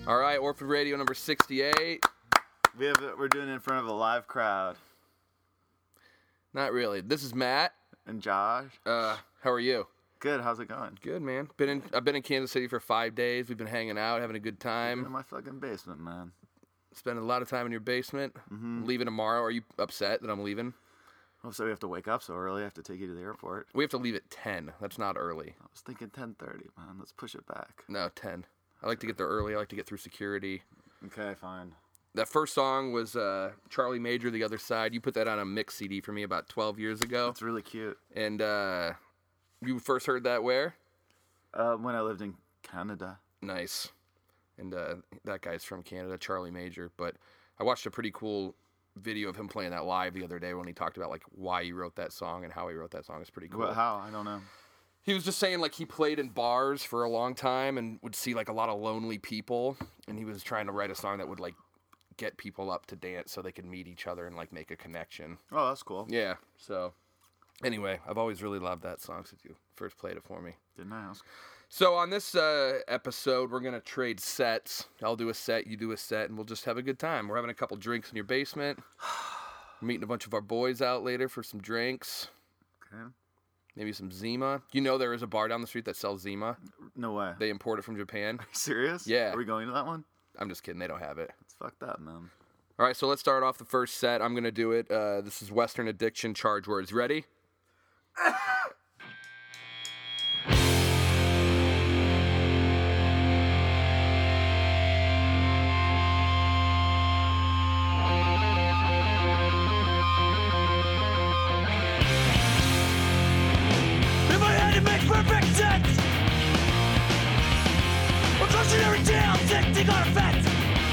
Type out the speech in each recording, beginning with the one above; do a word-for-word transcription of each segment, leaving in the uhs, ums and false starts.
All right, Orphan Radio number sixty-eight. We have we're doing it in front of a live crowd. Not really. This is Matt and Josh. Uh, how are you? Good. How's it going? Good, man. Been in. I've been in Kansas City for five days. We've been hanging out, having a good time. In my fucking basement, man. Spending a lot of time in your basement. Mm-hmm. Leaving tomorrow. Are you upset that I'm leaving? Oh, so we have to wake up so early. I have to take you to the airport. We have to leave at ten. That's not early. I was thinking ten thirty, man. Let's push it back. No, ten. I like to get there early. I like to get through security. Okay, fine. That first song was uh, Charlie Major, The Other Side. You put that on a mix C D for me about twelve years ago. It's really cute. And uh, you first heard that where? Uh, when I lived in Canada. Nice. And uh, that guy's from Canada, Charlie Major. But I watched a pretty cool video of him playing that live the other day when he talked about like why he wrote that song and how he wrote that song. It's pretty cool. What, how? I don't know. He was just saying like he played in bars for a long time and would see like a lot of lonely people, and he was trying to write a song that would like get people up to dance so they could meet each other and like make a connection. Oh, that's cool. Yeah. So anyway, I've always really loved that song since you first played it for me. Didn't I ask? So on this uh, episode, we're going to trade sets. I'll do a set, you do a set, and we'll just have a good time. We're having a couple drinks in your basement. We're meeting a bunch of our boys out later for some drinks. Okay. Maybe some Zima. You know there is a bar down the street that sells Zima? No way. They import it from Japan. Are you serious? Yeah. Are we going to that one? I'm just kidding. They don't have it. It's fucked up, man. All right, so let's start off the first set. I'm going to do it. Uh, this is Western Addiction Charge Words. Ready? Perfect sense. We're cautionary tales acting on effect.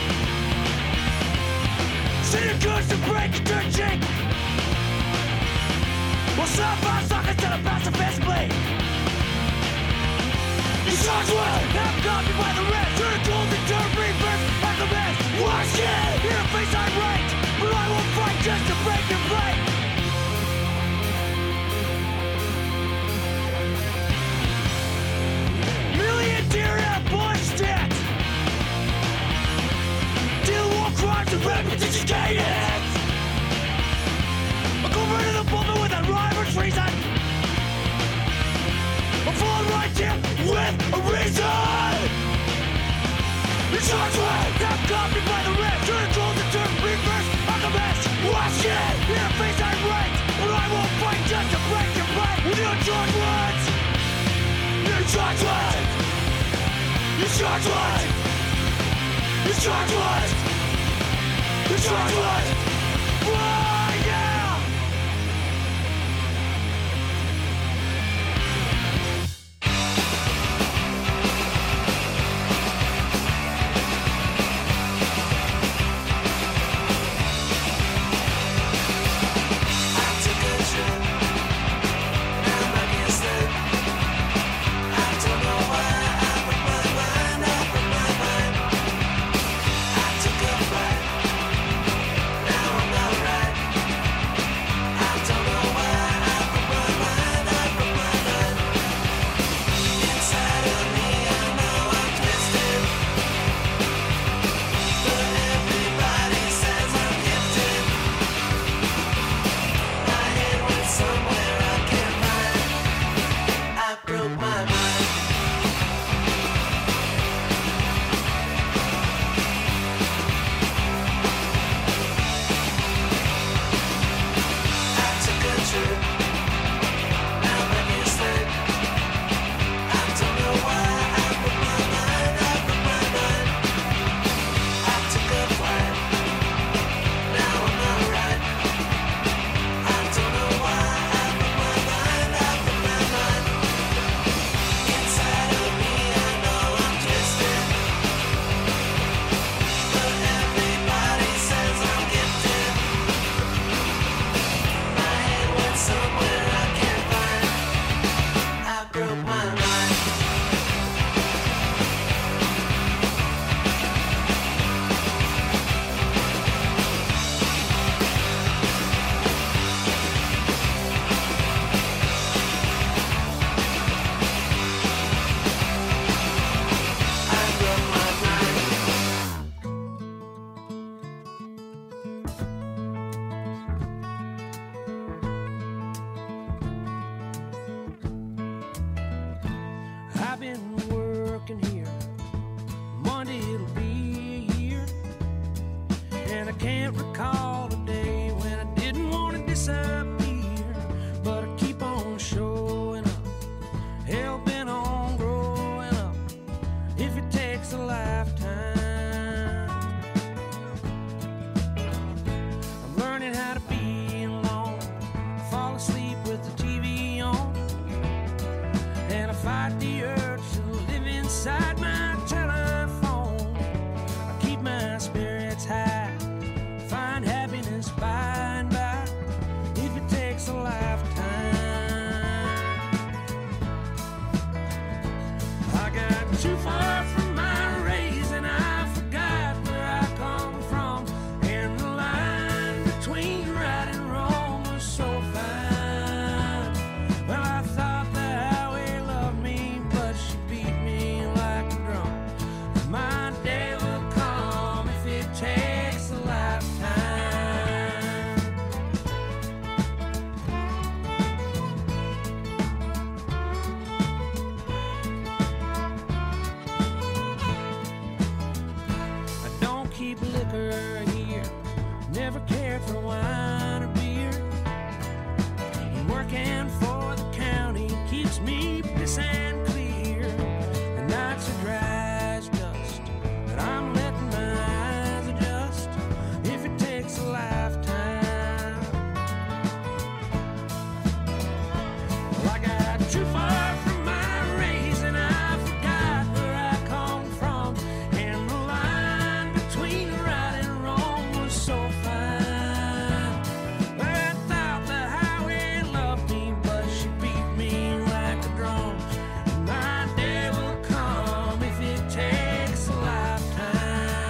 Sitting goods to break and turn cheek. We'll stop our sockets to the pacifist bleed. You charge well, have copied by the rest. Turn gold and turn reverse like the best. Watch it, here face I'm right, but I will fight just to break your blade. To repetition cadence, I go right to the moment with that rhyme or treason. I'm falling right here with a reason. You charge with, have copied by the rest. Turn gold to turn reverse, I'm the best. Watch it, here face I'm right, but I won't fight just to break your butt with your charge words. You charge with, you charge with, you charge with. The charge was, oh yeah! I took a trip, and I can't sleep. I don't know why I put my mind, I put my mind. I took a flight. Now I'm not right. over here. Never cared for wine or beer. And working for the county keeps me piss and clear. The nights are dry as dust, but I'm letting my eyes adjust. If it takes a lifetime, well, I got too far from my race and I forgot where I come from. And the line between right and wrong was so fine. But I thought the highway loved me, but she beat me like a drum. My day will come if it takes a lifetime.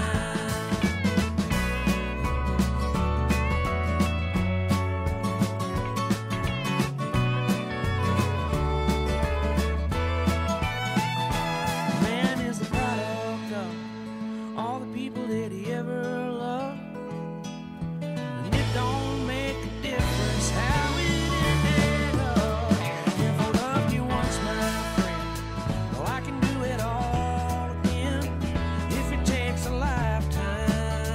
Man is the product of all the people that he ever loved. And it don't make a difference how it ended up. If I loved you once, my friend, well, I can do it all again if it takes a lifetime.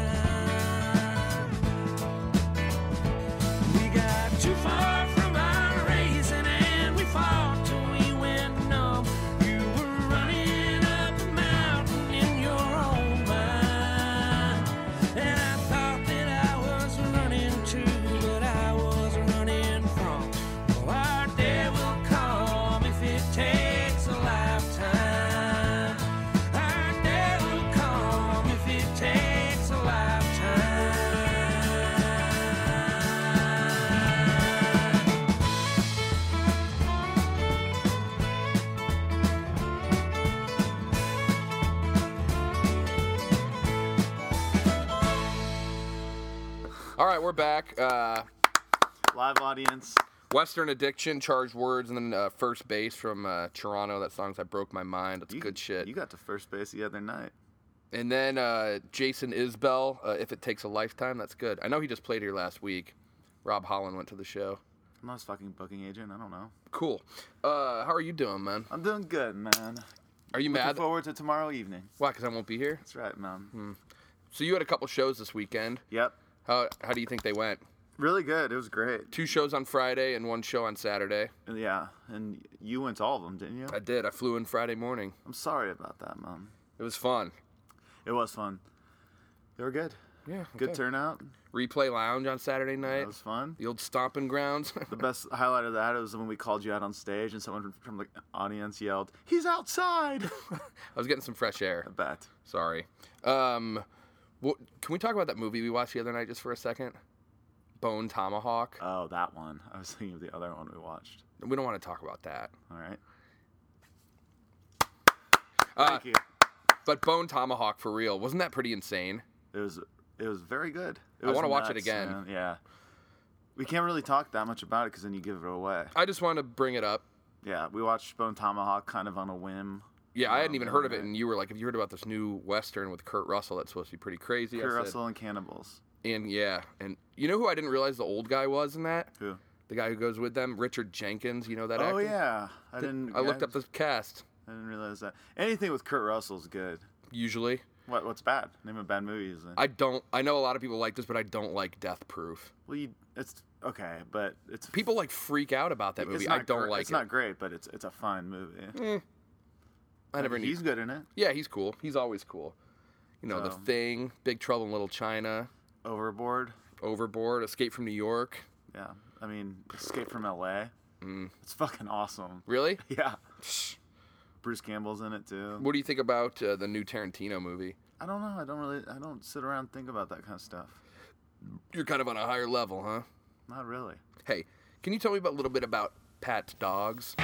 We got too far from our racing and we fought till we went numb. You were running up a mountain in your own mind. And I thought that I was running too, but I was running from. Well, our day will come if it takes a lifetime. Our day will come if it takes a lifetime. All right, we're back. Uh, Live audience. Western Addiction, Charged Words, and then uh, First Base from uh, Toronto. That song's I Broke My Mind. That's You- good shit. You got to first base the other night. And then uh, Jason Isbell, uh, If It Takes a Lifetime. That's good. I know he just played here last week. Rob Holland went to the show. I'm not his fucking booking agent. I don't know. Cool. Uh, how are you doing, man? I'm doing good, man. Are you Looking mad? forward to tomorrow evening. Why? Because I won't be here? That's right, man. So you had a couple shows this weekend. Yep. How how do you think they went? Really good. It was great. Two shows on Friday and one show on Saturday. Yeah, and you went to all of them, didn't you? I did. I flew in Friday morning. I'm sorry about that, man. It was fun. It was fun. They were good. Yeah. Good okay. turnout. Replay Lounge on Saturday night. It was fun. The old stomping grounds. The best highlight of that was when we called you out on stage and someone from the audience yelled, "He's outside!" I was getting some fresh air. I bet. Sorry. Um, what, can we talk about that movie we watched the other night just for a second? Bone Tomahawk. Oh, that one. I was thinking of the other one we watched. We don't want to talk about that. All right. Uh, Thank you. But Bone Tomahawk, for real, wasn't that pretty insane? It was it was very good. It I was wanna watch it nuts, again. man. Yeah. We can't really talk that much about it because then you give it away. I just wanted to bring it up. Yeah, we watched Bone Tomahawk kind of on a whim. Yeah, I hadn't even heard of it, right. and you were like, "Have you heard about this new Western with Kurt Russell that's supposed to be pretty crazy?" I Kurt said- Russell and Cannibals. And yeah, and you know who I didn't realize the old guy was in that? Who? The guy who goes with them, Richard Jenkins. You know that Oh actor? yeah, I didn't. I looked I, up the cast. I didn't realize that. Anything with Kurt Russell's good. Usually, What? What's bad? Name a bad movie. Is it? I don't. I know a lot of people like this, but I don't like Death Proof. Well, you, it's okay, but it's People like freak out about that it's movie. not I don't gr- like It's it. not great, but it's it's a fine movie. I never knew. He's good in it. Yeah, he's cool. He's always cool. You know, The So- Thing, Big Trouble in Little China, Overboard. Overboard, Escape from New York. Yeah, I mean, Escape from L A. Mm. It's fucking awesome. Really? Yeah. Bruce Campbell's in it too. What do you think about uh, the new Tarantino movie? I don't know. I don't really. I don't sit around and think about that kind of stuff. You're kind of on a higher level, huh? Not really. Hey, can you tell me about, a little bit about Pat's dogs?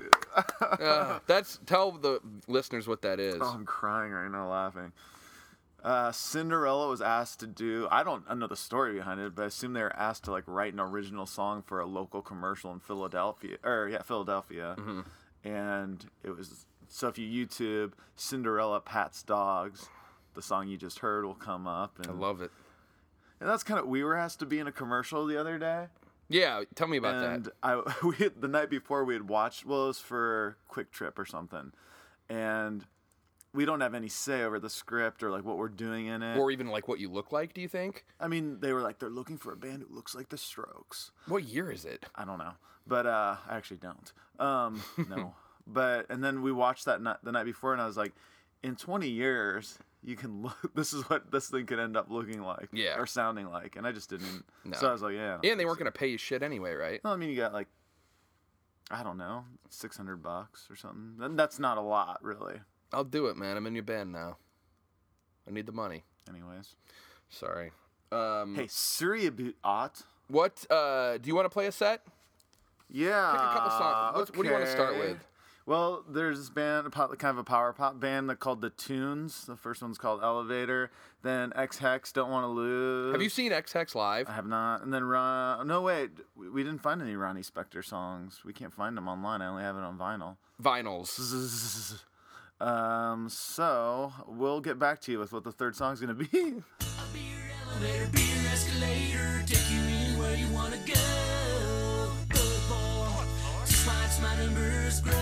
Uh, that's tell the listeners what that is. Oh, I'm crying right now, laughing. Uh, Cinderella was asked to do. I don't I know the story behind it, but I assume they were asked to like write an original song for a local commercial in Philadelphia, or yeah, Philadelphia, Mm-hmm. and it was. So if you YouTube Cinderella Pat's Dogs, the song you just heard will come up. And, I love it. and that's kind of. We were asked to be in a commercial the other day. Yeah, tell me about and that. I we had, the night before we had watched. Well, it was for Quick Trip or something, and we don't have any say over the script or like what we're doing in it. Or even like what you look like, do you think? I mean, they were like they're looking for a band who looks like the Strokes. What year is it? I don't know, but uh, I actually don't. Um, no, but and then we watched that night, the night before, and I was like, in twenty years, you can look. This is what this thing could end up looking like, Yeah. or sounding like, and I just didn't. No. So I was like, yeah. And they weren't going to pay you shit anyway, right? Well, I mean, you got like, I don't know, six hundred bucks or something. And that's not a lot, really. I'll do it, man. I'm in your band now. I need the money. Anyways, Sorry. Um, hey, Surya Ot. What, uh, do you want to play a set? Yeah. Pick a couple songs. What, what do you want to start okay. with? Well, there's this band, a pop- kind of a power pop band that called The Tunes. The first one's called Elevator. Then X-Hex, Don't Want to Lose. Have you seen X-Hex live? I have not. And then Ron... No, wait. We we didn't find any Ronnie Spector songs. We can't find them online. I only have it on vinyl. Vinyls. Um, so, we'll get back to you with what the third song's going to be. I'll be your elevator, be your escalator, take you anywhere you wanna go. Good boy, just watch my numbers grow.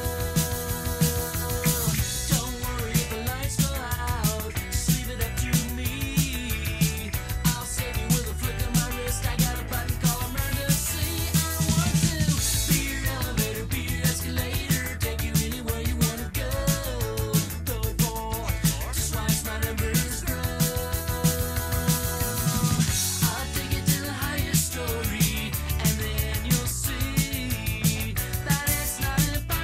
Don't worry if the lights go out, just leave it up to me. I'll save you with a flick of my wrist. I got a button called emergency. I want to be your elevator, be your escalator, take you anywhere you wanna go. Good boy, just watch my numbers grow. I'll take it to the highest story, and then you'll see that it's not impossible.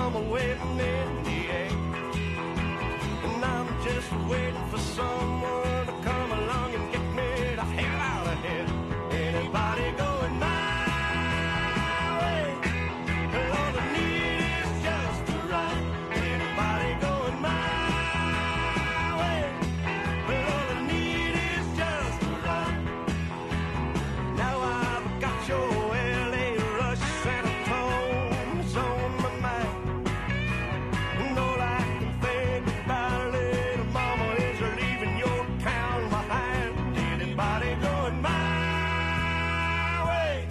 mama waiting in the air. And I'm just waiting for someone to come along and get me the hell out of here. Anybody going my way? Well, all I need is just a ride. Anybody going my way? Well, all I need is just a ride. Now I've got your L A Rush, San Antonio's on my mind. And all I can think about, little mama, is leaving your town behind. Anybody going my way?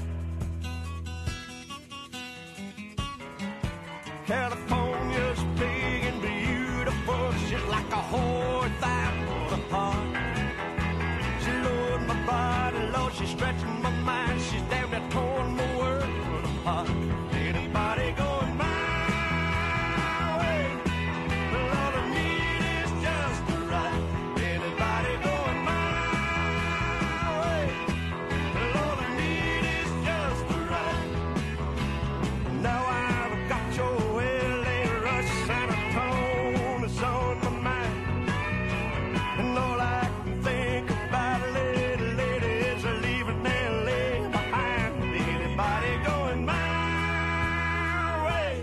California's big and beautiful. She's like a horse out of the park. She lowered my body, Lord, she's stretching my mind. She's damn near torn my world apart. Anybody going my way? Well, all I need is just a ride. Anybody going my way? Well, all I need is just a ride. Now I've got your L A Rush, San Antonio's on my mind. And all I can think about, little lady, is leaving L A behind. Anybody going my way?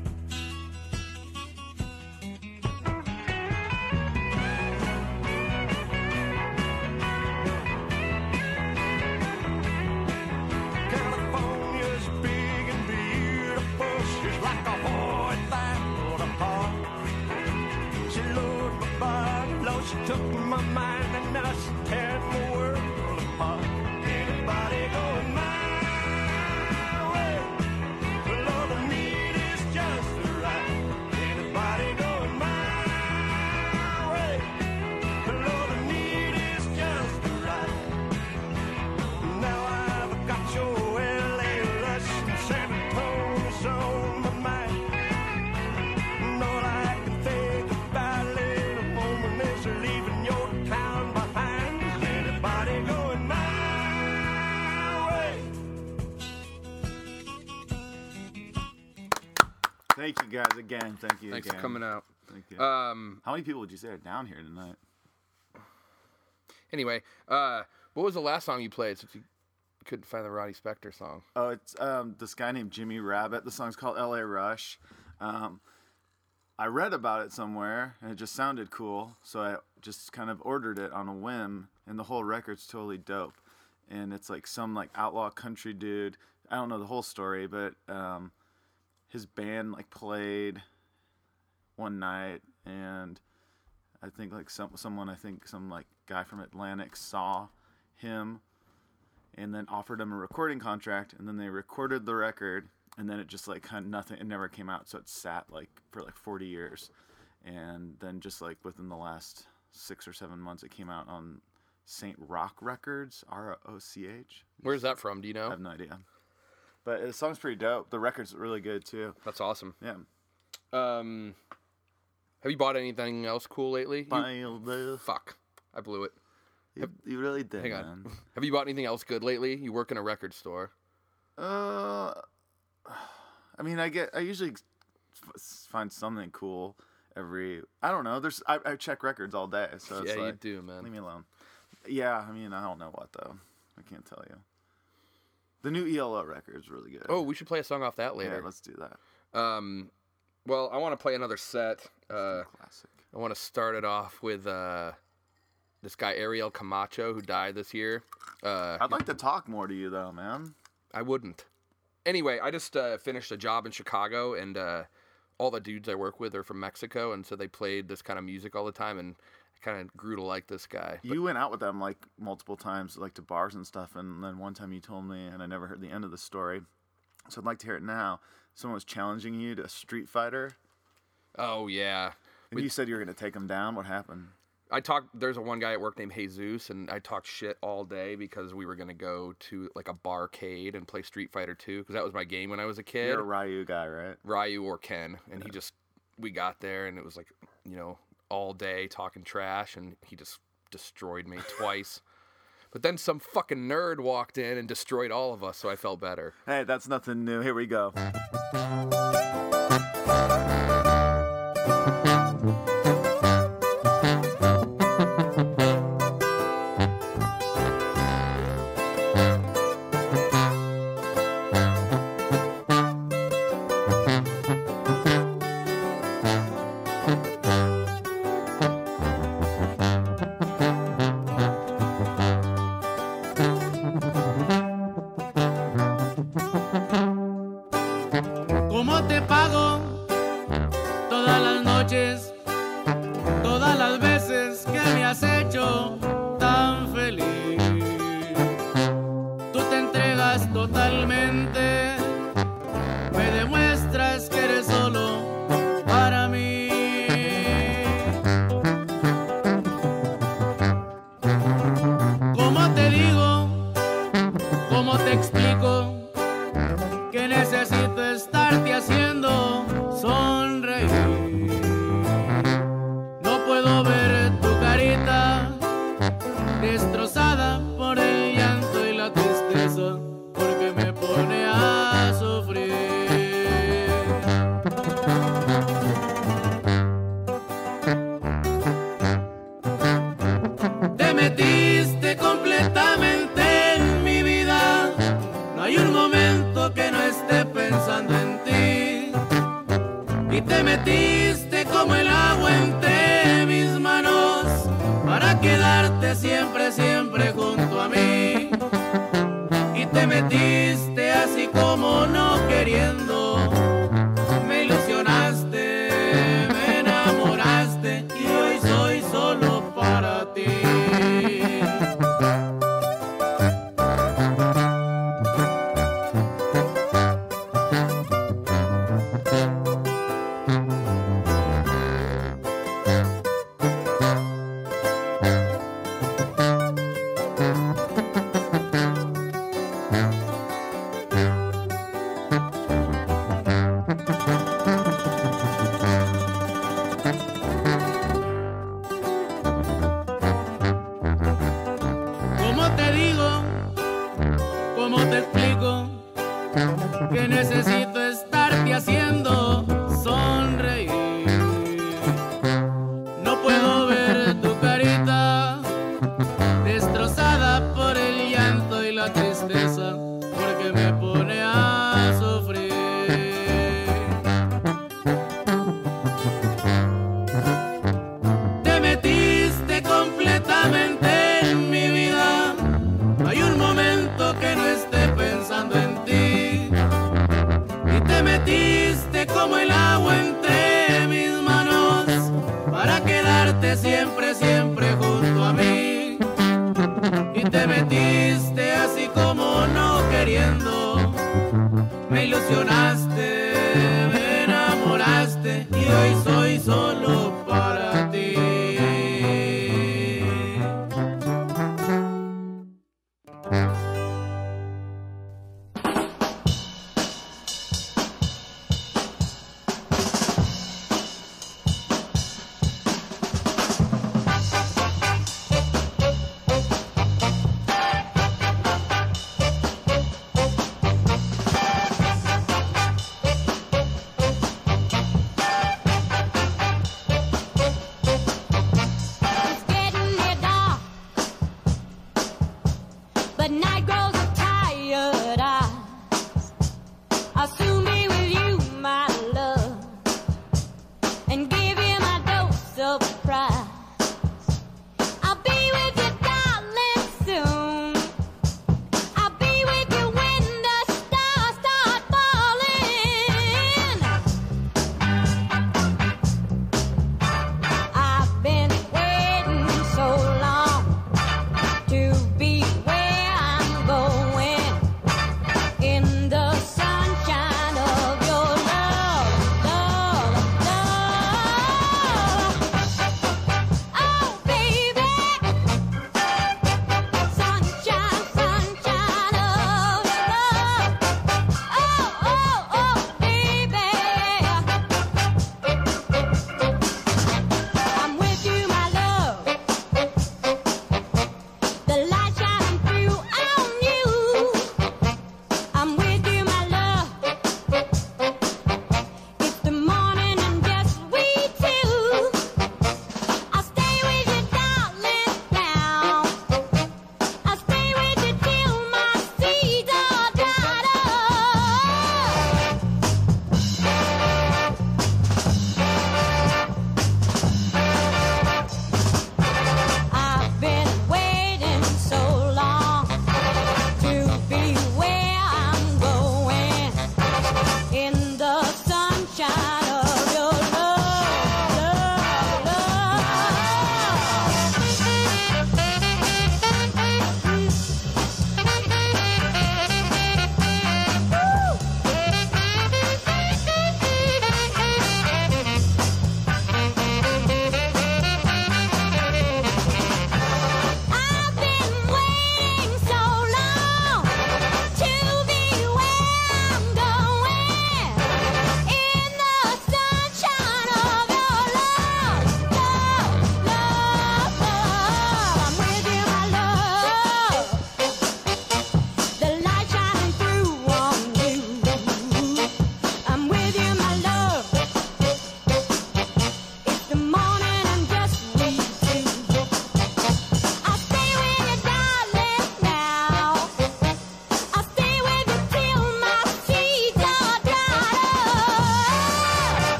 California's big and beautiful. She's like a horse out of park. She lowered my body, Lord, she took my mind, and now she's tearing the world apart. Anybody going my way? Well, all I need is just a ride. Anybody going my way? Well, all I need is just a ride. Now I've got your L A Rush and San Antonio's on my mind. And all I can think about, little woman, is leaving your town behind. Is anybody going my way? Thank you guys again. Thank you Thanks again. for coming out. Thank you. Um. How many people would you say are down here tonight? Anyway, uh, what was the last song you played since you couldn't find the Ronnie Spector song? Oh, it's um, this guy named Jimmy Rabbit. The song's called L A Rush. Um, I read about it somewhere, and it just sounded cool, so I just kind of ordered it on a whim, and the whole record's totally dope. And it's like some like outlaw country dude. I don't know the whole story, but um, his band like played one night, and I think like some someone I think some like guy from Atlantic saw him and then offered him a recording contract, and then they recorded the record, and then it just like kind of nothing, it never came out, so it sat like for like forty years, and then just like within the last six or seven months it came out on Saint Rock Records, R O C H. Where's that from? Do you I know? have no idea, but the song's pretty dope. The record's really good too. That's awesome. Yeah. Um, have you bought anything else cool lately? You- File this. fuck, I blew it. You, you really did, Hang man. on. Have you bought anything else good lately? You work in a record store. Uh, I mean, I get. I usually f- find something cool every. I don't know. There's. I, I check records all day, so it's Yeah, you like, do, man. leave me alone. Yeah, I mean, I don't know what though. I can't tell you. The new E L O record is really good. Oh, we should play a song off that yeah, later. let's do that. Um, well, I want to play another set. Uh, Classic. I want to start it off with uh, this guy Ariel Camacho who died this year. Uh, I'd like to talk more to you though, man. I wouldn't. Anyway, I just uh, finished a job in Chicago, and uh, all the dudes I work with are from Mexico, and so they played this kind of music all the time, and I kind of grew to like this guy. You went out with them like multiple times, like to bars and stuff, and then one time you told me, and I never heard the end of the story, so I'd like to hear it now. Someone was challenging you to a street fighter, Oh yeah, and you said you were going to take him down. What happened? I talked. There's a one guy at work named Jesus, and I talked shit all day because we were gonna go to like a barcade and play Street Fighter two because that was my game when I was a kid. You're a Ryu guy, right? Ryu or Ken, and he just we got there and it was like you know all day talking trash, and he just destroyed me twice. But then some fucking nerd walked in and destroyed all of us, so I felt better. Hey, that's nothing new. Here we go. todas las noches, todas las veces que me has hecho tan feliz. Tú te entregas totalmente, me demuestras que eres solo para mí. ¿Cómo te digo? ¿Cómo te explico? Que necesito estarte haciendo sonreír. No puedo ver tu carita destrozada por el llanto y la tristeza, porque me pone a sufrir. Te metiste completamente en mi vida, no hay un momento que no esté pensando en ti. Y te metiste como el agua entre mis manos para quedarte siempre, siempre junto a mí. Y te metiste así como no queriendo, me ilusionaste, me enamoraste y hoy soy solo para ti.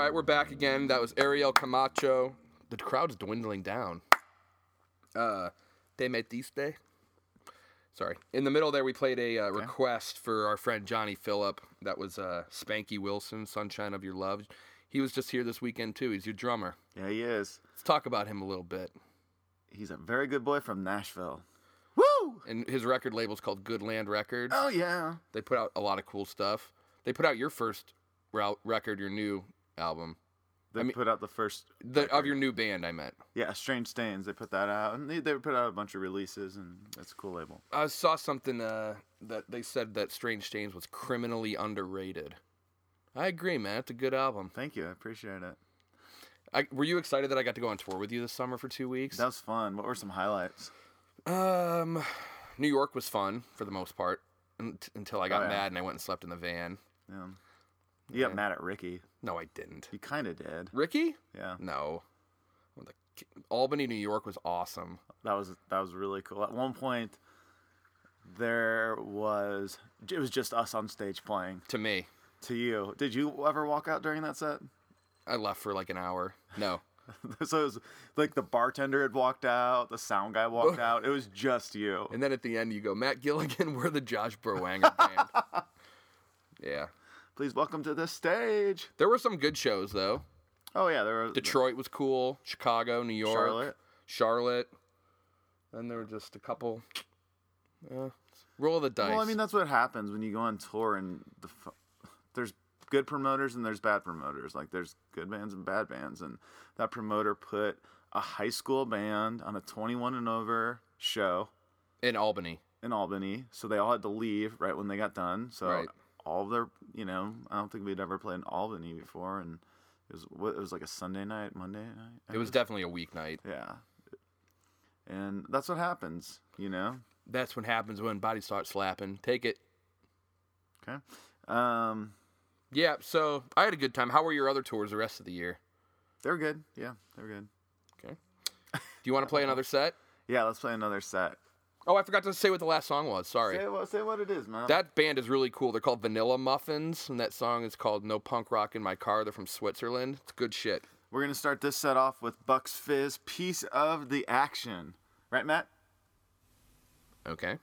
right, we're back again. That was Ariel Camacho. The crowd's dwindling down. Uh, Te Metiste. Sorry. In the middle there, we played a uh, Okay. request for our friend Johnny Phillip. That was uh, Spanky Wilson, Sunshine of Your Love. He was just here this weekend, too. He's your drummer. Yeah, he is. Let's talk about him a little bit. He's a very good boy from Nashville. Woo! And his record label's called Good Land Records. Oh, yeah. They put out a lot of cool stuff. They put out your first rou- record, your new album. They I mean- put out the first... The, of record. your new band, I meant. Yeah, Strange Stains. They put that out. And they, they put out a bunch of releases, and that's a cool label. I saw something uh, that they said that Strange Stains was criminally underrated. I agree, man. It's a good album. Thank you. I appreciate it. I, were you excited that I got to go on tour with you this summer for two weeks? That was fun. What were some highlights? Um, New York was fun for the most part un- until I got Oh, yeah. mad and I went and slept in the van. Yeah. You got mad at Ricky. No, I didn't. You kind of did. Ricky? Yeah. No. Well, the- Albany, New York was awesome. That was that was really cool. At one point, there was it was just us on stage playing. To me, To you, did you ever walk out during that set? I left for like an hour. No. So it was like the bartender had walked out, the sound guy walked out. It was just you. And then at the end, you go, Matt Gilligan, we're the Josh Browanger band. Yeah. Please welcome to the stage. There were some good shows, though. Oh yeah, there were Detroit was cool. Chicago, New York. Charlotte. Charlotte. Then there were just a couple. Uh, roll of the dice. Well, I mean that's what happens when you go on tour and the f- there's good promoters and there's bad promoters. Like there's good bands and bad bands, and that promoter put a high school band on a twenty-one and over show In Albany. in Albany, so they all had to leave right when they got done. So Right. all of their, you know, I don't think we'd ever played in Albany before, and it was what it was like a Sunday night, Monday night. I It was guess? definitely a weeknight. yeah, and that's what happens, you know. That's what happens when bodies start slapping. Take it. Okay, um, Yeah, so I had a good time. How were your other tours the rest of the year? they're good. Yeah, they're good. Okay. Do you want to play another set? Yeah, let's play another set. Oh, I forgot to say what the last song was. Sorry. Say what, say what it is, man. That band is really cool. They're called Vanilla Muffins, and that song is called No Punk Rock in My Car. They're from Switzerland. It's good shit. We're gonna start this set off with Bucks Fizz, Piece of the Action. Right, Matt? Okay.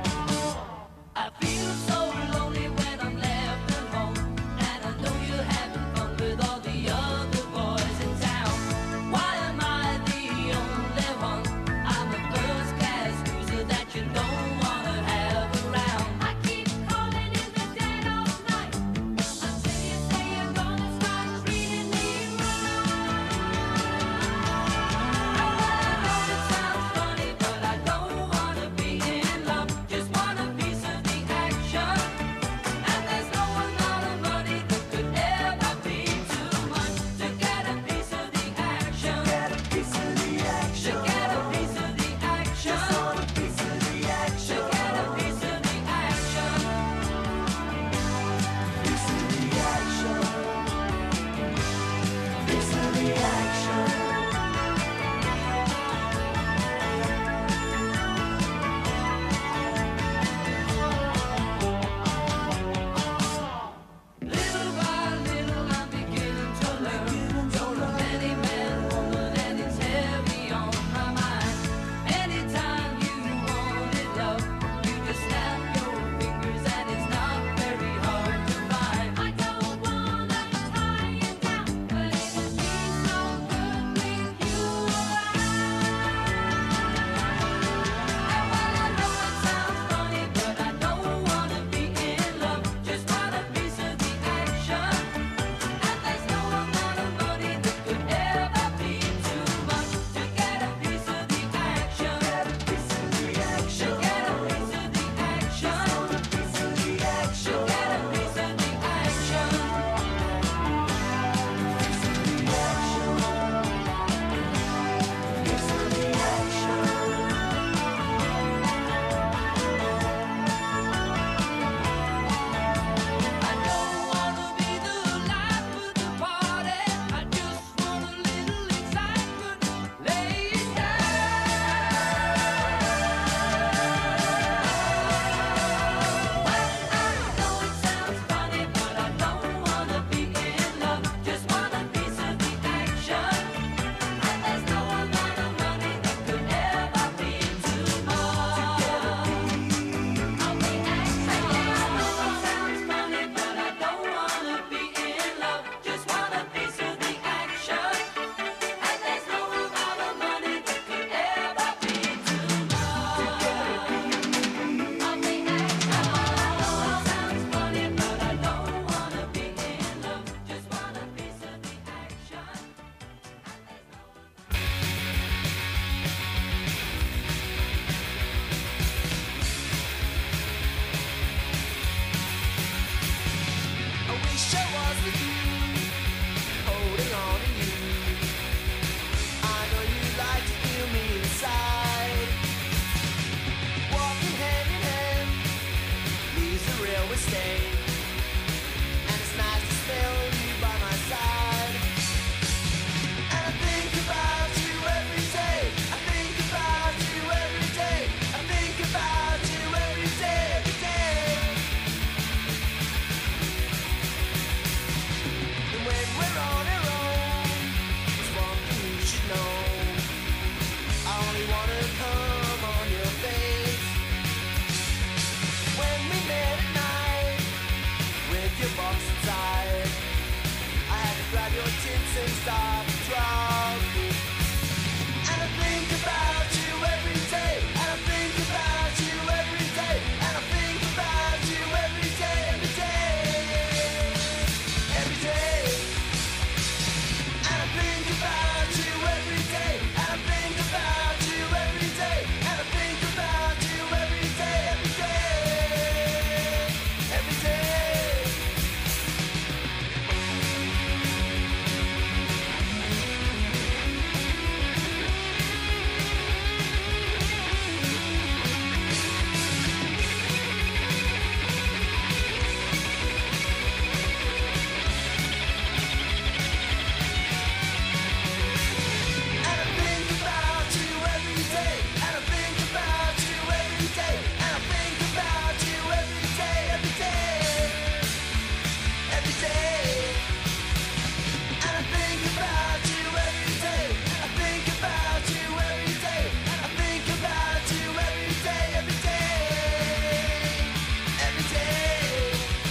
I feel so lonely when I'm left alone, and I know you have grab your tits and start to drop. And I think about you every day, and I think about you every day, and I think about you every day, every day, every day. And I think about you every day, and I think about you every day, and I think about you every day, every day, every day. And I think about you every day, and I think about you every day, and I think about you every day, every day, every day. And I think about you every day, and I think about you every day, and I think about you every day, every day, every day.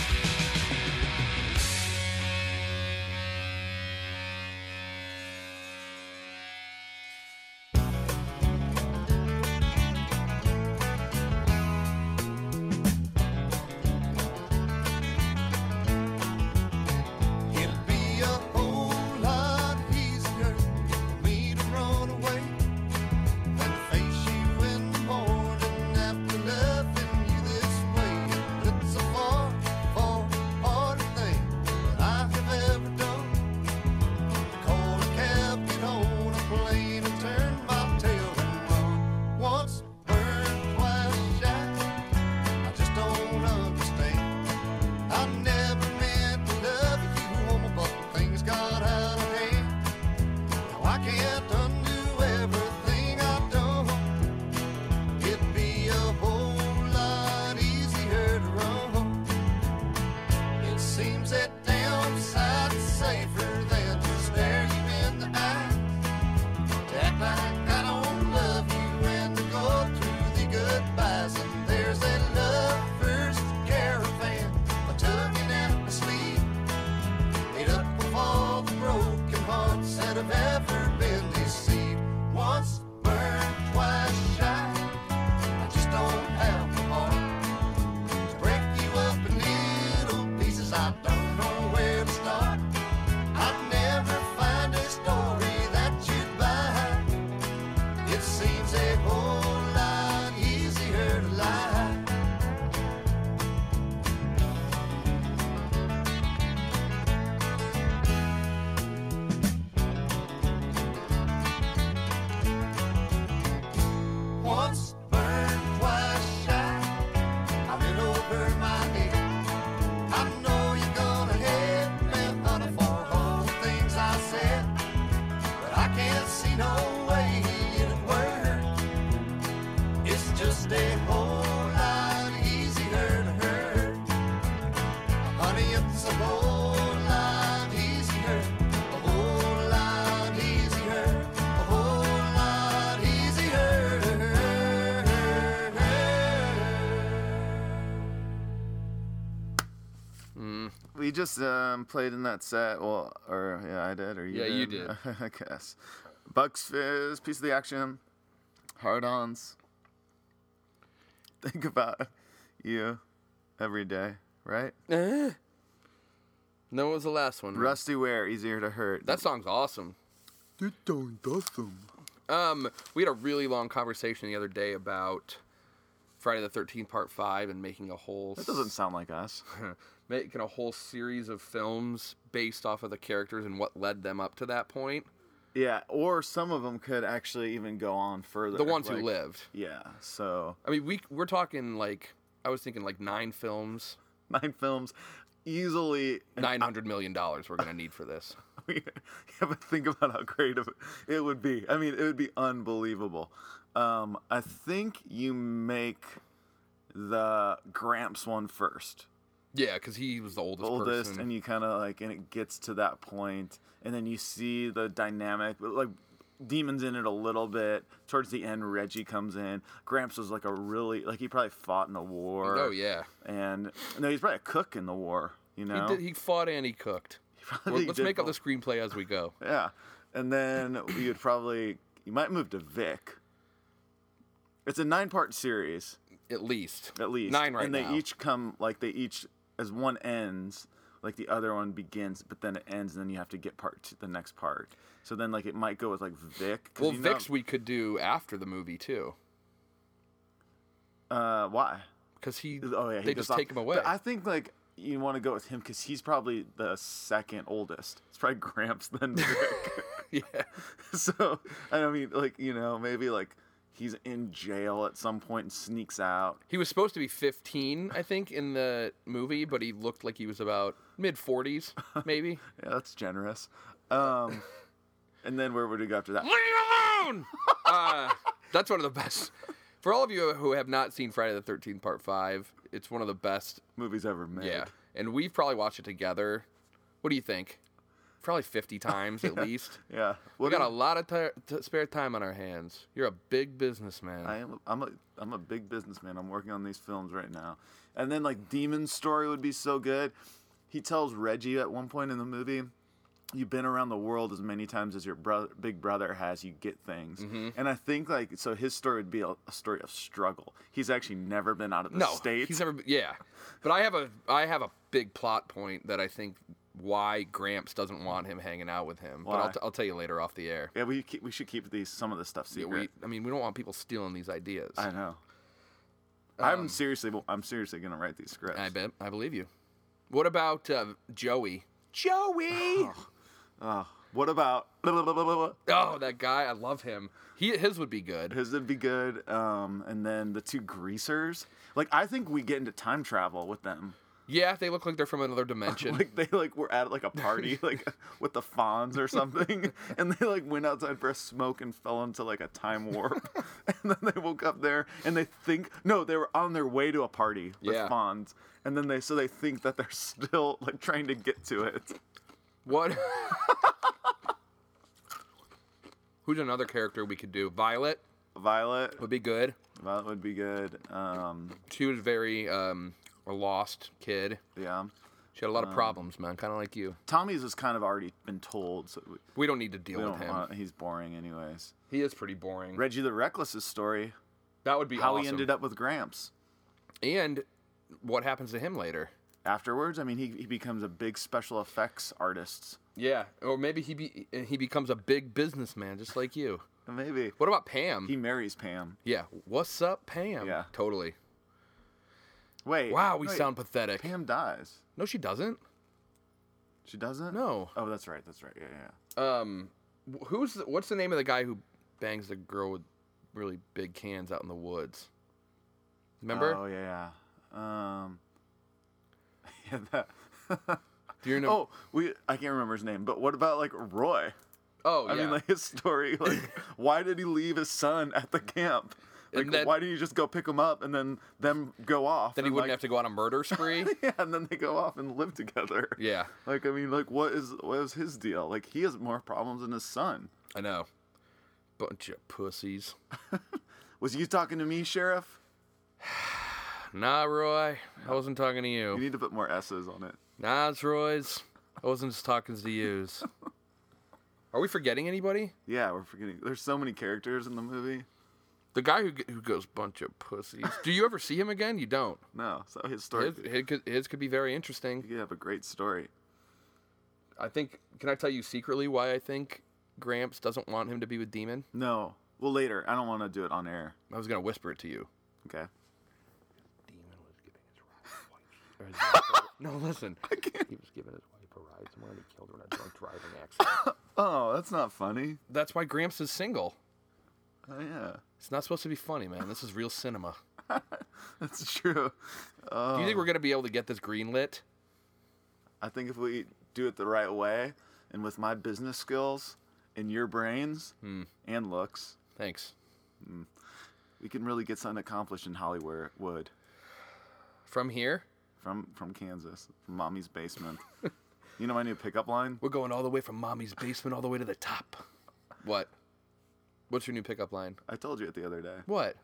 It'd be a whole lot easier for me to run away than to face you in the morning after loving you this way. But it's a far, far harder thing that I have ever done to call a cab, get on a plane, and turn my tail and run. Once burned, twice shy. I just don't understand. I never meant to love you, woman, but things got out of hand. Now I can't undo everything I've done. It'd be a whole lot easier to run. It seems that damn sight safer than to stare you in the eye. To act like I don't love you and to go through the goodbyes. And there's that lover's caravan, a tugging at my sleeve, made up of all the broken hearts that have ever been deceived. Once burned, twice shy. I just don't have the heart to break you up in little pieces. I don't know where to start. I'd never find a story that you'd buy. It seems a whole lot easier to lie. Once burned, twice shy. I'm in over my head. I know you're gonna hate me, honey, for all the things I said, but I can't see no way it'd work. It's just a whole lot easier to hurt. Honey, it's a whole lot easier, a whole lot easier, a whole lot easier to hurt. We just um, played in that set. Well, or yeah, I did. Or you Yeah, did. you did. I guess. Bucks Fizz, Piece of the Action, Hard-Ons. Think about you every day, right? Eh. No, what was the last one? Rusty Ware, Easier to Hurt. That song's awesome. Um, we had a really long conversation the other day about Friday the thirteenth Part Five and making a whole That doesn't sound like us. making a whole series of films based off of the characters and what led them up to that point. Yeah, or some of them could actually even go on further. The ones like- who lived. Yeah, so I mean, we we're talking like I was thinking like nine films, nine films, easily. nine hundred million dollars we're gonna need for this. Yeah, but think about how great of it, it would be. I mean, it would be unbelievable. Um, I think you make the Gramps one first. Yeah, because he was the oldest, oldest person. and you kind of like, and it gets to that point, and then you see the dynamic, like Demon's in it a little bit. Towards the end, Reggie comes in. Gramps was like a really, like he probably fought in the war. Oh yeah, And no, he's probably a cook in the war. You know, he did. He fought and he cooked. he Probably Well, let's did make up the both. screenplay as we go. Yeah, and then we would probably you might move to Vic. It's a nine-part series At least. at least, Nine right and they now. each come like they each as one ends, like the other one begins, but then it ends, and then you have to get part to the next part. So then like it might go with like Vic. 'cause Well, you know- Vic's we could do after the movie too, Uh, why? because he. Oh yeah, he they goes just off. take him away. But I think like you want to go with him because he's probably the second oldest. It's probably Gramps then Vic. yeah. So I mean, like you know, maybe like he's in jail at some point and sneaks out. He was supposed to be fifteen, I think, in the movie, but he looked like he was about mid forties, maybe. Yeah, that's generous. Um, and then where would we go after that? Leave me alone! uh, that's one of the best. For all of you who have not seen Friday the thirteenth Part five, it's one of the best. Movies ever made. Yeah. And we've probably watched it together. What do you think? Probably fifty times at least. Yeah. We What got do a you- lot of ti t- spare time on our hands. You're a big businessman. I am. I'm a. I'm a big businessman. I'm working on these films right now. And then like Demon's story would be so good. He tells Reggie at one point in the movie, "You've been around the world as many times as your brother, big brother has. You get things." Mm-hmm. And I think like so his story would be a, a story of struggle. He's actually never been out of the no, states. he's never. Yeah, but I have a I have a big plot point that I think why Gramps doesn't want him hanging out with him. But Why? I'll, t- I'll tell you later off the air. Yeah, we keep, we should keep these some of this stuff Yeah, secret. we, I mean, we don't want people stealing these ideas. I know. Um, I'm seriously. I'm seriously gonna write these scripts. I bet. I believe you. What about uh, Joey? Joey. Oh, what about? Oh, that guy. I love him. He his would be good. His would be good. Um, and then the two greasers. Like I think we get into time travel with them. Yeah, they look like they're from another dimension. Like they like were at like a party like with the Fonz or something, and they like went outside for a smoke and fell into like a time warp, and then they woke up there and they think no, they were on their way to a party with Yeah. Fonz, and then they so they think that they're still like trying to get to it. What? Who's another character we could do? Violet Violet, would be good. Violet would be good. Um, She was very um, a lost kid. yeah, She had a lot of problems, man, kind of like you. Tommy's has kind of already been told, so we, We don't need to deal we with don't him. want. He's boring anyways. He is pretty boring. Reggie the Reckless's story, That would be how awesome. he ended up with Gramps. And what happens to him later? Afterwards, I mean, he, he becomes a big special effects artist. Yeah, or maybe he be he becomes a big businessman just like you. Maybe. What about Pam? He marries Pam. Yeah, what's up, Pam? Yeah. Totally. Wait. Wow, we wait, sound pathetic. Pam dies. No, she doesn't. She doesn't? No. Oh, that's right. That's right. Yeah, yeah. Um, wh- who's the, what's the name of the guy who bangs the girl with really big cans out in the woods? Remember? Oh, yeah, yeah. Um. Yeah, that. Do you know? Oh, we. I can't remember his name, but what about like Roy? oh, I yeah. mean, like his story. Like, why did he leave his son at the camp? Like, And then- why didn't you just go pick him up and then them go off? then he and, wouldn't like, have to go on a murder spree. Yeah, and then they go off and live together. Yeah, Like, I mean, like, what is what is his deal? Like, he has more problems than his son. I know. Bunch of pussies. Was you talking to me, Sheriff? Nah, Roy. I wasn't talking to You you. need to put more S's on it. Nah, it's Roy's. I wasn't just talking to yous. Are we forgetting anybody? Yeah, we're forgetting. There's so many characters in the movie. The guy who g- who goes bunch of pussies. Do you ever see him again? You don't. No, so his story. His, his, could, his could be very interesting. He could have a great story. I think. Can I tell you secretly why I think Gramps doesn't want him to be with Demon? No. Well, later. I don't want to do it on air. I was gonna whisper it to you. Okay. Demon was giving his wife. No, listen. He was giving his wife a ride somewhere and he killed her in a drunk driving accident. Oh, that's not funny. That's why Gramps is single. Oh, yeah. It's not supposed to be funny, man. This is real cinema. That's true. Oh, Do you think we're gonna be able to get this greenlit? I think if we do it the right way and with my business skills and your brains Hmm. and looks, Thanks. we can really get something accomplished in Hollywood From here, from from Kansas, from Mommy's basement. You know my new pickup line? we're going all the way from mommy's basement all the way to the top. What? What's your new pickup line? I told you it the other day. What?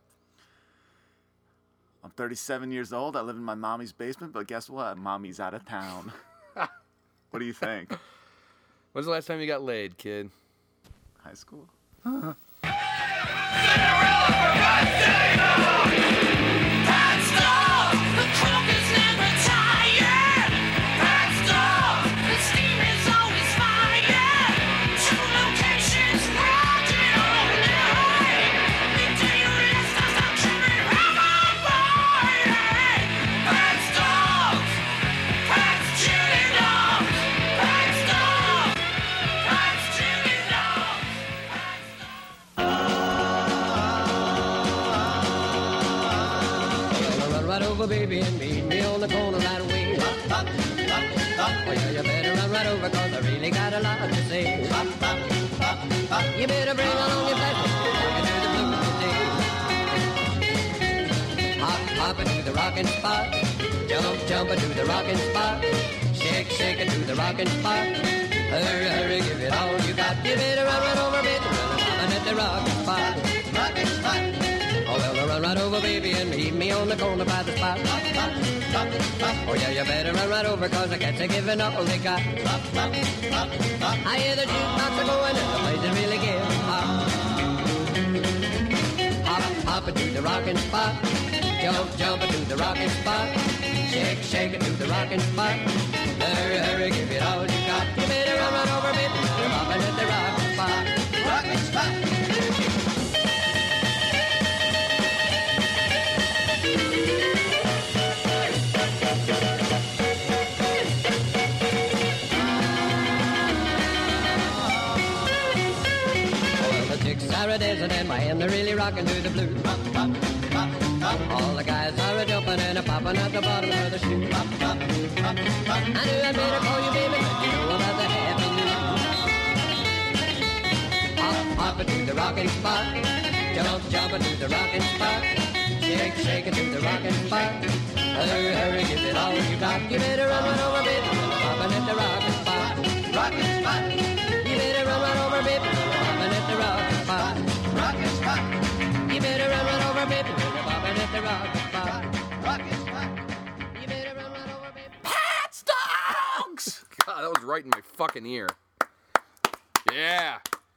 I'm thirty-seven years old. I live in my mommy's basement, but guess what? Mommy's out of town. What do you think? When's the last time you got laid, kid? High school? Run right over, baby, and meet me on the corner right away. Oh, yeah, you better run right over, cause I really got a lot to say. You better bring on your black one, to the blues today. Hop, hop it to the rockin' spot. Jump, jump it to the rockin' spot. Shake, shake it to the rockin' spot. Hurry, hurry, give it all you got. You better run right over, baby, run at the rockin' spot. Rockin' spot. Oh, well, run right over, baby, and meet me on the corner by the spot. Oh, yeah, you better run right over, cause I got to give it all they got. I hear the jukebox are going and the place is really getting hot. Hop, hop it to the rockin' spot. Jump, jump it to the rockin' spot. Shake, shake it to the rockin' spot. Hurry, hurry, give it all you got. You better run right over, baby, you're hopping at the rockin' spot. Rockin' spot. Are dancing and my hand they're really rocking to the blues. All the guys are a jumping and a popping at the bottom of the shoe. I knew I'd better call you, baby, let you know about the happy news. Hop, hop it to the rocking spot. Jump, jump it to the rocking spot. Shake, shake it to the rocking spot. Hurry, hurry, give it all you got. You better run right over, baby, popping at the rocking spot. Rocking spot. You better run right over, baby, popping at the rocking spot. Rockin' spot. You better run right over, baby, when you're bobbing at the rockin' spot. Rockin' spot. You better run right over, baby. Pat's Dogs! God, that was right in my fucking ear. Yeah.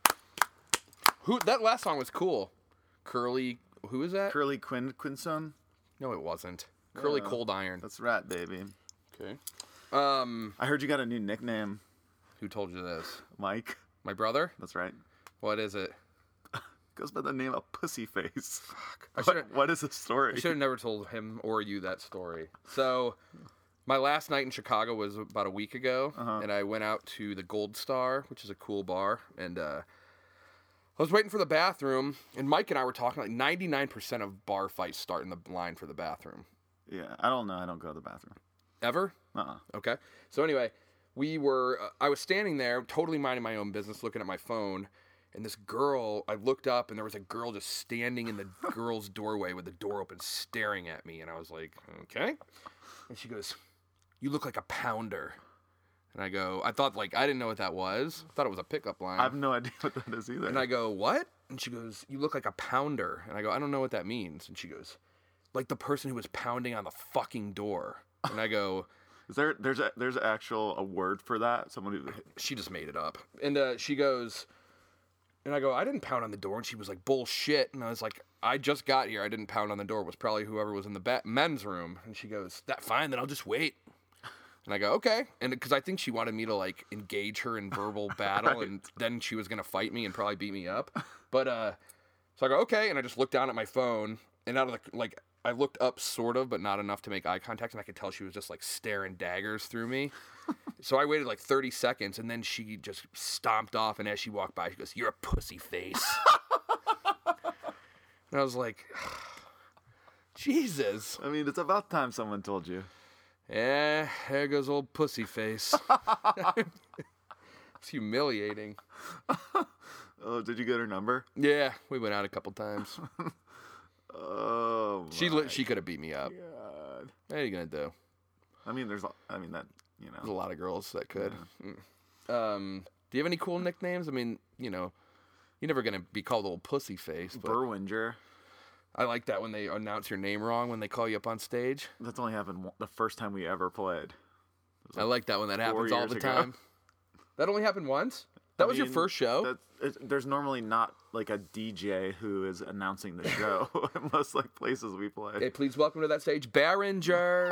Who? That last song was cool. Curly, who is that? Curly Quin Quinson? No, it wasn't. Curly Uh, Cold Iron. That's Rat Baby. Okay. Um, I heard you got a new nickname, who told you this? Mike. My brother? That's right. What is it? Goes by the name of Pussyface. I What, should've- what is the story? I should have never told him or you that story. So, my last night in Chicago was about a week ago, Uh-huh. and I went out to the Gold Star, which is a cool bar, and uh, I was waiting for the bathroom, and Mike and I were talking like ninety-nine percent of bar fights start in the line for the bathroom. Yeah, I don't know. I don't go to the bathroom. Ever? Uh-uh. Okay. So anyway, we were, uh, I was standing there, totally minding my own business, looking at my phone, and this girl, I looked up, and there was a girl just standing in the girl's doorway with the door open, staring at me, and I was like, okay. And she goes, "You look like a pounder." And I go, I thought, like, I didn't know what that was. I thought it was a pickup line. I have no idea what that is either. And I go, "What?" And she goes, "You look like a pounder." And I go, "I don't know what that means." And she goes, "Like the person who was pounding on the fucking door." And I go, Is there there's a there's actual a word for that? Someone who she just made it up. And uh, she goes, and I go, "I didn't pound on the door." And she was like, "Bullshit." And I was like, "I just got here. I didn't pound on the door. It was probably whoever was in the ba- men's room." And she goes, "That fine, then I'll just wait." And I go, "Okay." And because I think she wanted me to like engage her in verbal battle, and then she was gonna fight me and probably beat me up. But uh, so I go, "Okay." And I just looked down at my phone, and out of the like, I looked up sort of, but not enough to make eye contact, and I could tell she was just like staring daggers through me. So I waited like thirty seconds, and then she just stomped off. And as she walked by, she goes, "You're a pussy face." And I was like, Jesus. I mean, it's about time someone told you. Yeah, there goes old pussy face. It's humiliating. Oh, did you get her number? Yeah, we went out a couple times. Oh, She my li- she could have beat me up. God. What are you gonna do? I mean, there's, a- I mean that, you There's a know. lot of girls that could. Mm. Um, do you have any cool nicknames? I mean, you know, you're never gonna be called old pussy face, but Burwinger. I like that when they announce your name wrong when they call you up on stage. That's only happened one- the first time we ever played. It I like that one. That happens all years the ago. time. That only happened once? That I was your mean, first show? That's, it, there's normally not like a D J who is announcing the show at most like places we play. Okay, please welcome to that stage, Barringer.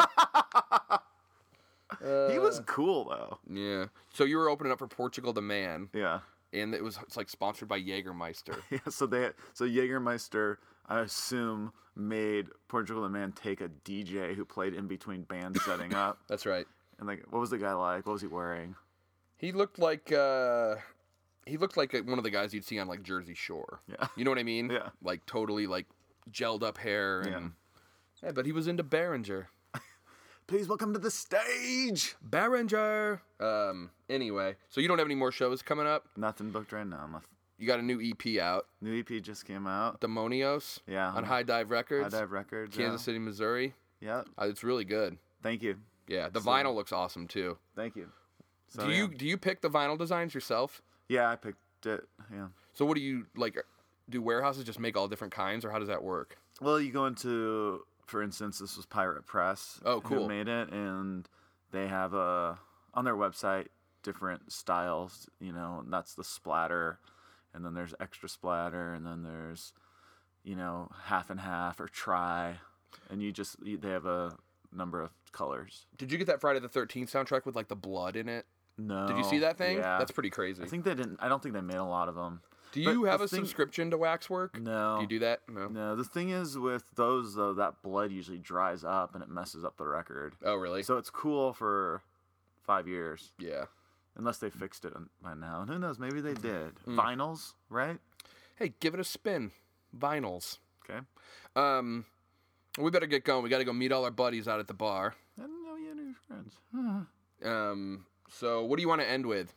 He was cool though. Yeah. So you were opening up for Portugal the Man, Yeah. and it was it's like sponsored by Jägermeister. Yeah. So they so Jägermeister, I assume, made Portugal the Man take a D J who played in between bands setting up. That's right. And like, what was the guy like? What was he wearing? He looked like uh, he looked like one of the guys you'd see on like Jersey Shore. Yeah. You know what I mean? Yeah. Like totally like gelled up hair and Yeah. yeah, but he was into Barringer. Please welcome to the stage. Barringer. Um. Anyway, so you don't have any more shows coming up? Nothing booked right now. Nothing. You got a new E P out, New E P just came out. Demonios. Yeah. On High Dive High Records. Dive Records. Kansas City, Missouri. Yeah. Uh, it's really good. Thank you. Yeah, the So- vinyl looks awesome too. Thank you. So, do you yeah. do you pick the vinyl designs yourself? Yeah, I picked it. Yeah. So what do you like? Do warehouses just make all different kinds, or how does that work? Well, you go into, for instance, this was Pirate Press. Oh, cool. Who made it, and they have a on their website different styles. You know, and that's the splatter, and then there's extra splatter, and then there's, you know, half and half or tri, and you just you, they have a number of colors. Did you get that Friday the thirteenth soundtrack with like the blood in it? No. Did you see that thing? Yeah. That's pretty crazy. I think they didn't. I don't think they made a lot of them. do but you have the a thing- subscription to Waxwork? No. Do you do that? No. No, the thing is with those though, that blood usually dries up and it messes up the record. Oh, really? So it's cool for five years, yeah. unless they fixed it by now. And who knows? Maybe they did. Mm. Vinyls, right? Hey, give it a spin. Vinyls. Okay. Um, we better get going. We got to go meet all our buddies out at the bar. I don't know you had any friends. Um, so what do you want to end with?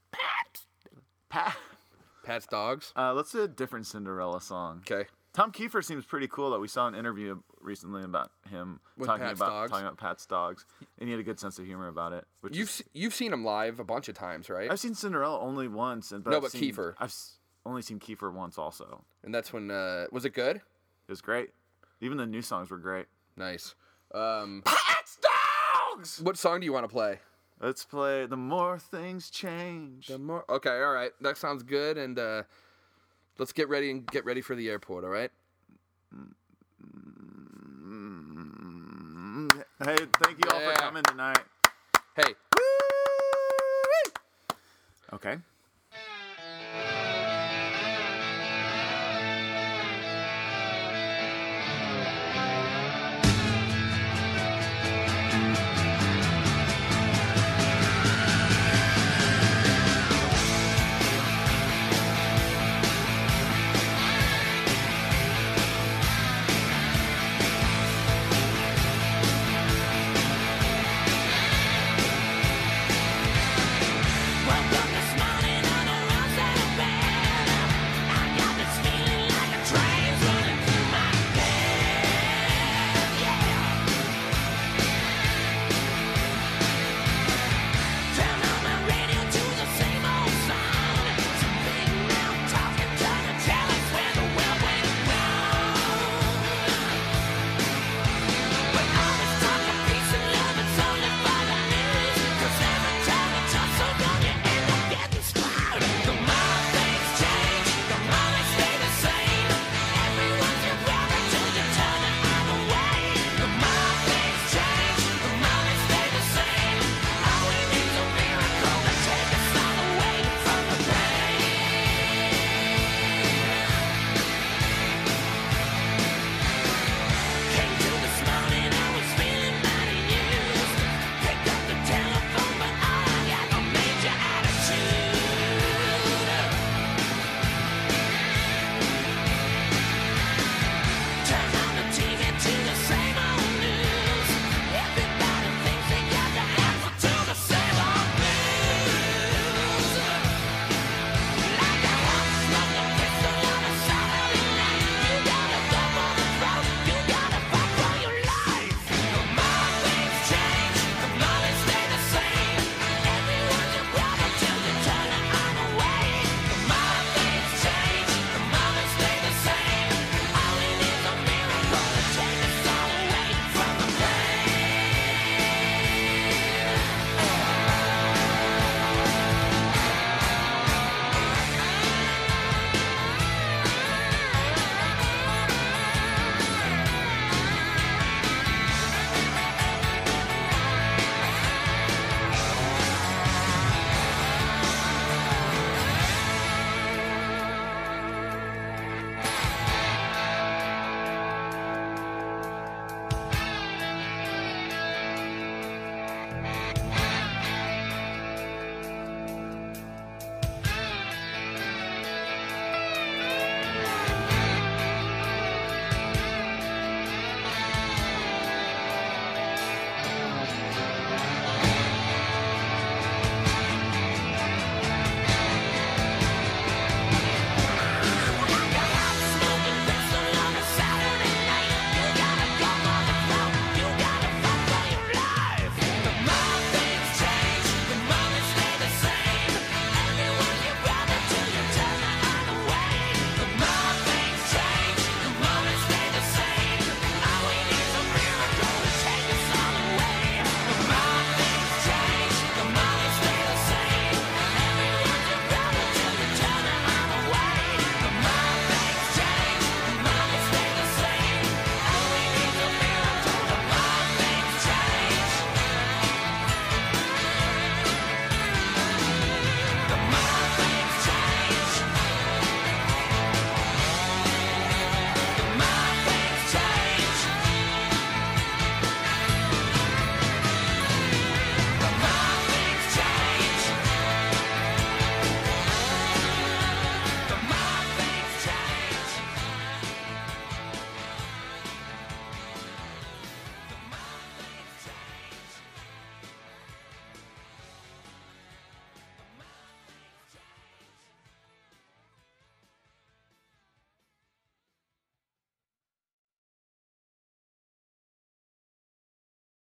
Pat. Pat's Dogs. Uh, let's do a different Cinderella song. Okay. Tom Kiefer seems pretty cool. Though we saw an interview recently about him With talking Pat's about dogs? talking about Pat's dogs, and he had a good sense of humor about it. Which You've is, se- you've seen him live a bunch of times, right? I've seen Cinderella only once, and but No, I've but seen, Kiefer. I've s- only seen Kiefer once. Also, And that's when uh, was it good? it was great. Even the new songs were great. Nice. Um, Pat's dogs. what song do you want to play? Let's play "The More Things Change." The more. Okay, all right. That sounds good. And uh, let's get ready and get ready for the airport. All right. Mm, Hey, thank you all Yeah. for coming tonight. Hey. Okay.